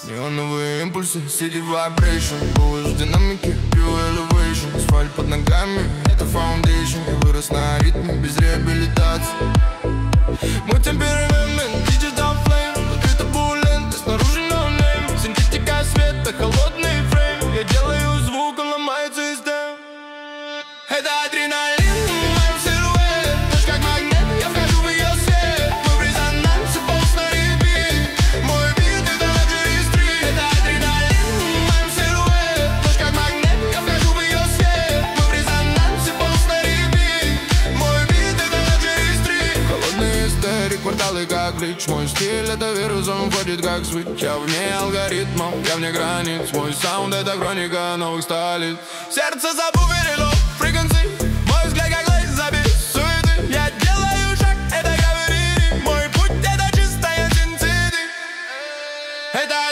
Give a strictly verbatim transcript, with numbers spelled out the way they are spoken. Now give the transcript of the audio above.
Неоновые импульсы, city vibration. Голос в динамике, pure elevation. Асфальт под ногами, это foundation. Я вырос на ритме, без реабилитации. Мой темперамент, digital flame. Внутри табулент, снаружи no name. Синтетика света, холодный фрейм. Я делаю звук, он ломает систем. Это адреналин. Кварталы как глич, мой стиль это вирус, он входит как свит. Я вне алгоритмов, я вне границ. Мой саунд это хроника новых столиц. Сердце забуверило фреквенции. Мой взгляд как лейс забит суеты. Я делаю шаг, это говорили. Мой путь это чистая синтетик. Это